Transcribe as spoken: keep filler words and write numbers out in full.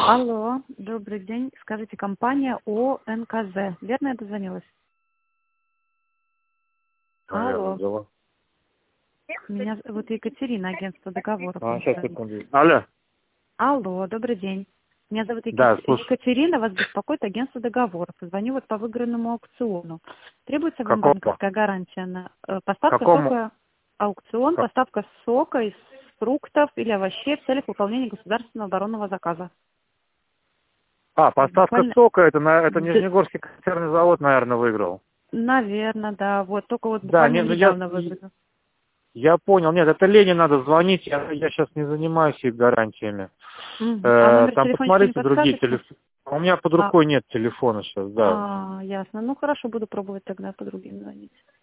Алло, добрый день. Скажите, компания О Н К З. Верно я дозвонилась? Наверное, Алло, взяла. меня зовут Екатерина, агентство договоров. А, мне сейчас, звонит. секунду. Алло. Алло, добрый день. Меня зовут Да, Екат- слушай. Екатерина, вас беспокоит агентство договоров. Звоню вот по выигранному аукциону. Требуется вам Какого? банковская гарантия на э, поставка Какому? сока, аукцион, Как- поставка сока из фруктов или овощей в целях выполнения государственного оборонного заказа. А, поставка Буквально, сока, это, на, это д- Нижнегорский консервный завод, наверное, выиграл. наверное, да. Вот только вот Да, буквально не, ну я, недавно выиграл. я понял. Нет, это Лене надо звонить, я, я сейчас не занимаюсь их гарантиями. Мгм. А Э, номер там телефончика не посмотрите другие подскажете? телефоны. У меня под А, рукой нет телефона сейчас, да. а, ясно. Ну хорошо, буду пробовать тогда по другим звонить.